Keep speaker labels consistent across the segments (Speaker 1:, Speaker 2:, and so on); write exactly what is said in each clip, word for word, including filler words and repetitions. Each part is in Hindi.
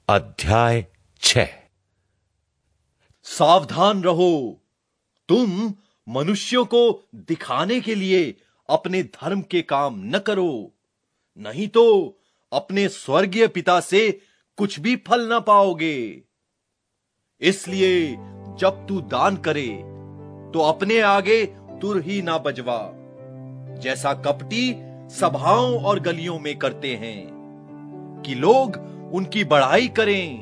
Speaker 1: अध्याय छह।
Speaker 2: सावधान रहो, तुम मनुष्यों को दिखाने के लिए अपने धर्म के काम न करो, नहीं तो अपने स्वर्गीय पिता से कुछ भी फल न पाओगे। इसलिए जब तू दान करे तो अपने आगे तुर ही ना बजवा, जैसा कपटी सभाओं और गलियों में करते हैं कि लोग उनकी बड़ाई करें।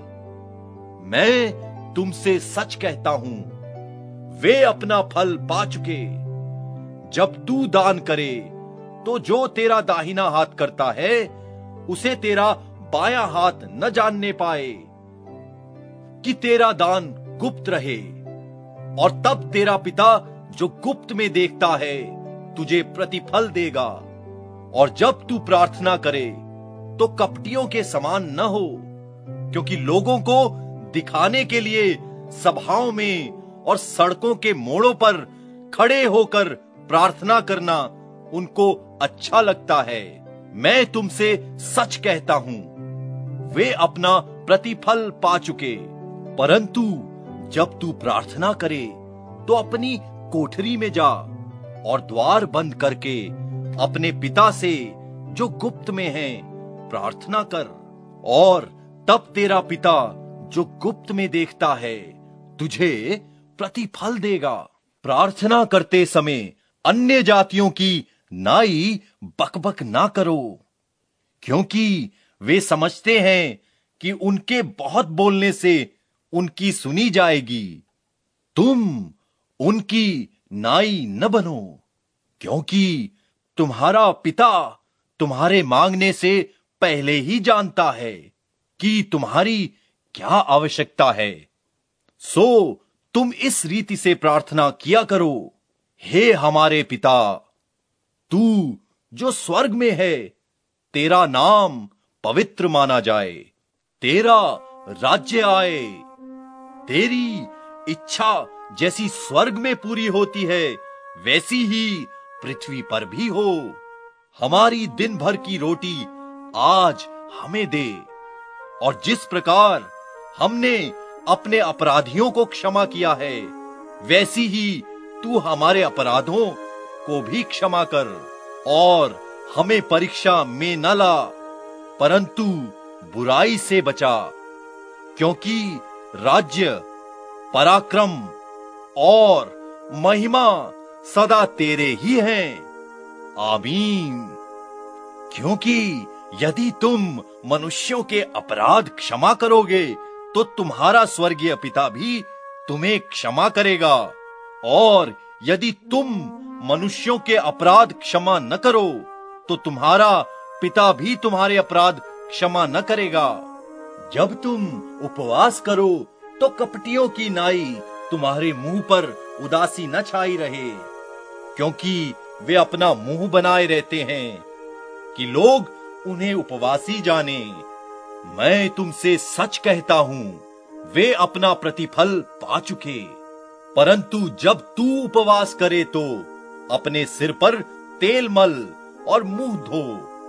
Speaker 2: मैं तुमसे सच कहता हूं, वे अपना फल पा चुके। जब तू दान करे तो जो तेरा दाहिना हाथ करता है उसे तेरा बायां हाथ न जानने पाए, कि तेरा दान गुप्त रहे, और तब तेरा पिता जो गुप्त में देखता है तुझे प्रतिफल देगा। और जब तू प्रार्थना करे तो कपटियों के समान न हो, क्योंकि लोगों को दिखाने के लिए सभाओं में और सड़कों के मोड़ों पर खड़े होकर प्रार्थना करना उनको अच्छा लगता है। मैं तुमसे सच कहता हूं, वे अपना प्रतिफल पा चुके। परंतु जब तू प्रार्थना करे तो अपनी कोठरी में जा और द्वार बंद करके अपने पिता से जो गुप्त में है प्रार्थना कर, और तब तेरा पिता जो गुप्त में देखता है तुझे प्रतिफल देगा। प्रार्थना करते समय अन्य जातियों की नाई बकबक ना करो, क्योंकि वे समझते हैं कि उनके बहुत बोलने से उनकी सुनी जाएगी। तुम उनकी नाई न बनो, क्योंकि तुम्हारा पिता तुम्हारे मांगने से पहले ही जानता है कि तुम्हारी क्या आवश्यकता है। सो तुम इस रीति से प्रार्थना किया करो, हे हमारे पिता, तू जो स्वर्ग में है, तेरा नाम पवित्र माना जाए, तेरा राज्य आए, तेरी इच्छा जैसी स्वर्ग में पूरी होती है वैसी ही पृथ्वी पर भी हो। हमारी दिन भर की रोटी आज हमें दे, और जिस प्रकार हमने अपने अपराधियों को क्षमा किया है वैसी ही तू हमारे अपराधों को भी क्षमा कर। और हमें परीक्षा में न ला, परंतु बुराई से बचा, क्योंकि राज्य, पराक्रम और महिमा सदा तेरे ही हैं। आमीन। क्योंकि यदि तुम मनुष्यों के अपराध क्षमा करोगे तो तुम्हारा स्वर्गीय पिता भी तुम्हें क्षमा करेगा, और यदि तुम मनुष्यों के अपराध क्षमा न करो तो तुम्हारा पिता भी तुम्हारे अपराध क्षमा न करेगा। जब तुम उपवास करो तो कपटियों की नाई तुम्हारे मुंह पर उदासी न छाई रहे, क्योंकि वे अपना मुंह बनाए रहते हैं कि लोग उन्हें उपवासी जाने। मैं तुमसे सच कहता हूं, वे अपना प्रतिफल पा चुके। परंतु जब तू उपवास करे तो अपने सिर पर तेल मल और मुंह धो,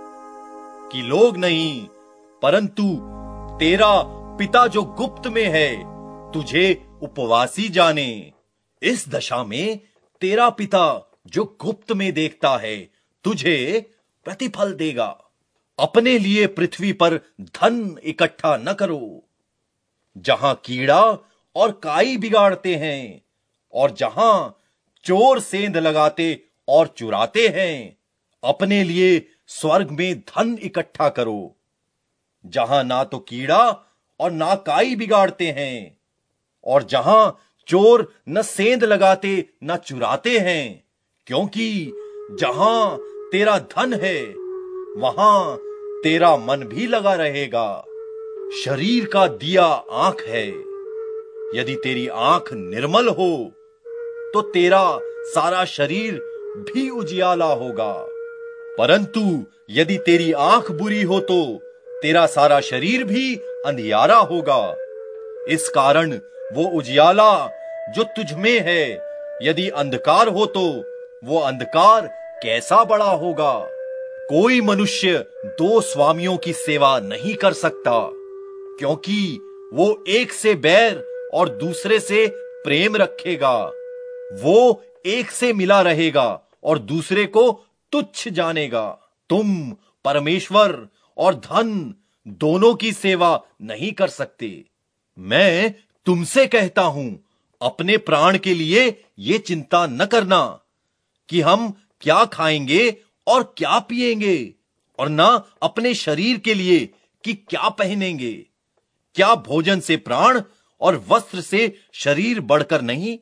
Speaker 2: कि लोग नहीं परंतु तेरा पिता जो गुप्त में है तुझे उपवासी जाने। इस दशा में तेरा पिता जो गुप्त में देखता है तुझे प्रतिफल देगा। अपने लिए पृथ्वी पर धन इकट्ठा न करो, जहां कीड़ा और काई बिगाड़ते हैं, और जहां चोर सेंध लगाते और चुराते हैं। अपने लिए स्वर्ग में धन इकट्ठा करो, जहां ना तो कीड़ा और ना काई बिगाड़ते हैं, और जहां चोर न सेंध लगाते न चुराते हैं, क्योंकि जहां तेरा धन है वहां तेरा मन भी लगा रहेगा। शरीर का दिया आंख है। यदि तेरी आंख निर्मल हो तो तेरा सारा शरीर भी उजियाला होगा, परंतु यदि तेरी आंख बुरी हो तो तेरा सारा शरीर भी अंधियारा होगा। इस कारण वो उजियाला जो तुझ में है यदि अंधकार हो तो वो अंधकार कैसा बड़ा होगा। कोई मनुष्य दो स्वामियों की सेवा नहीं कर सकता, क्योंकि वो एक से बैर और दूसरे से प्रेम रखेगा। वो एक से मिला रहेगा और दूसरे को तुच्छ जानेगा। तुम परमेश्वर और धन दोनों की सेवा नहीं कर सकते। मैं तुमसे कहता हूं, अपने प्राण के लिए ये चिंता न करना कि हम क्या खाएंगे और क्या पिएंगे, और ना अपने शरीर के लिए कि क्या पहनेंगे। क्या भोजन से प्राण और वस्त्र से शरीर बढ़कर नहीं?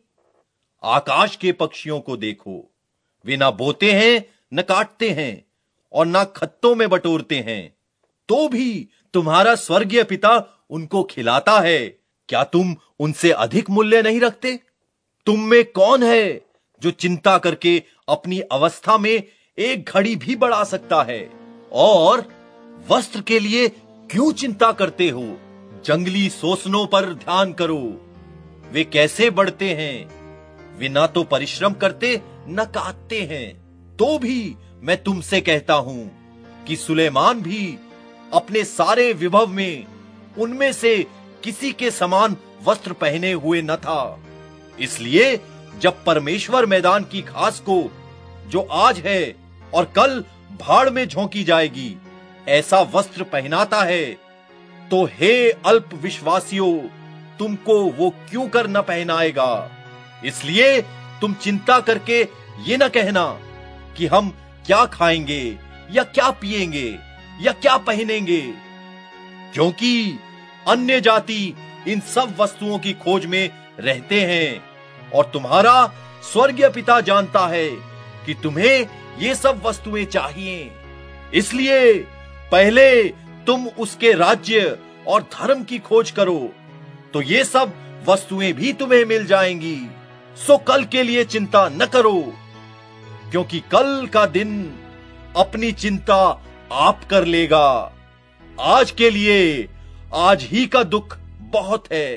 Speaker 2: आकाश के पक्षियों को देखो, वे ना बोते हैं, न काटते हैं और ना खत्तों में बटोरते हैं, तो भी तुम्हारा स्वर्गीय पिता उनको खिलाता है। क्या तुम उनसे अधिक मूल्य नहीं रखते? तुम में कौन है जो चिंता करके अपनी अवस्था में एक घड़ी भी बढ़ा सकता है? और वस्त्र के लिए क्यों चिंता करते हो? जंगली सोसनों पर ध्यान करो, वे कैसे बढ़ते हैं। वे ना तो परिश्रम करते न काटते हैं, तो भी मैं तुमसे कहता हूं कि सुलेमान भी अपने सारे विभव में उनमें से किसी के समान वस्त्र पहने हुए न था। इसलिए जब परमेश्वर मैदान की घास को, जो आज है और कल भाड़ में झोंकी जाएगी, ऐसा वस्त्र पहनाता है, तो हे अल्प विश्वासियों, तुमको वो क्यों कर न पहनाएगा? इसलिए तुम चिंता करके ये न कहना कि हम क्या खाएंगे या क्या पिएंगे या क्या पहनेंगे, क्योंकि अन्य जाति इन सब वस्तुओं की खोज में रहते हैं, और तुम्हारा स्वर्गीय पिता जानता है कि तुम्हें ये सब वस्तुएं चाहिए। इसलिए पहले तुम उसके राज्य और धर्म की खोज करो, तो ये सब वस्तुएं भी तुम्हें मिल जाएंगी। सो कल के लिए चिंता न करो, क्योंकि कल का दिन अपनी चिंता आप कर लेगा। आज के लिए आज ही का दुख बहुत है।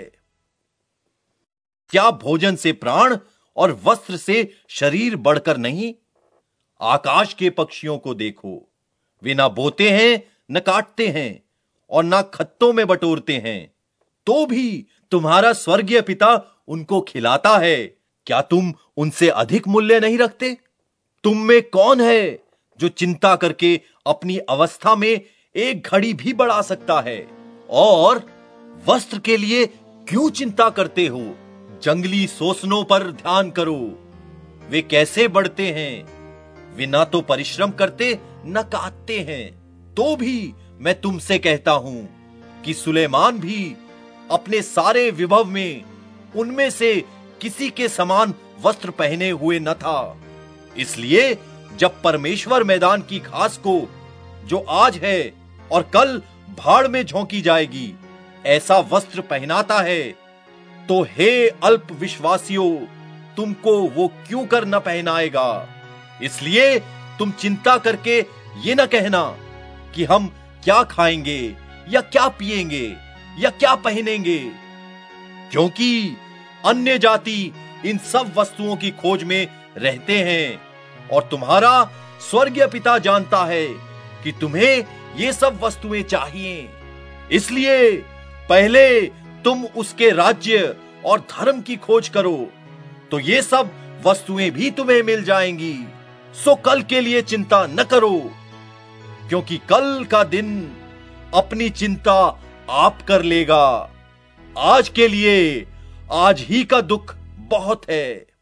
Speaker 2: क्या भोजन से प्राण और वस्त्र से शरीर बढ़कर नहीं? आकाश के पक्षियों को देखो, वे ना बोते हैं, न काटते हैं और ना खत्तों में बटोरते हैं, तो भी तुम्हारा स्वर्गीय पिता उनको खिलाता है। क्या तुम उनसे अधिक मूल्य नहीं रखते? तुम में कौन है जो चिंता करके अपनी अवस्था में एक घड़ी भी बढ़ा सकता है? और वस्त्र के लिए क्यों चिंता करते हो? जंगली सोसनों पर ध्यान करो, वे कैसे बढ़ते हैं। वे ना तो परिश्रम करते न काटते हैं, तो भी मैं तुमसे कहता हूं कि सुलेमान भी अपने सारे विभव में उनमें से किसी के समान वस्त्र पहने हुए न था। इसलिए जब परमेश्वर मैदान की घास को, जो आज है और कल भाड़ में झोंकी जाएगी, ऐसा वस्त्र पहनाता है, तो हे अल्प विश्वासियों, तुमको वो क्यों कर न पहनाएगा? इसलिए तुम चिंता करके ये न कहना कि हम क्या खाएंगे या क्या पिएंगे या क्या पहनेंगे, क्योंकि अन्य जाति इन सब वस्तुओं की खोज में रहते हैं, और तुम्हारा स्वर्गीय पिता जानता है कि तुम्हें ये सब वस्तुएं चाहिए। इसलिए पहले तुम उसके राज्य और धर्म की खोज करो, तो ये सब वस्तुएं भी तुम्हें मिल जाएंगी। सो कल के लिए चिंता न करो, क्योंकि कल का दिन अपनी चिंता आप कर लेगा। आज के लिए आज ही का दुख बहुत है।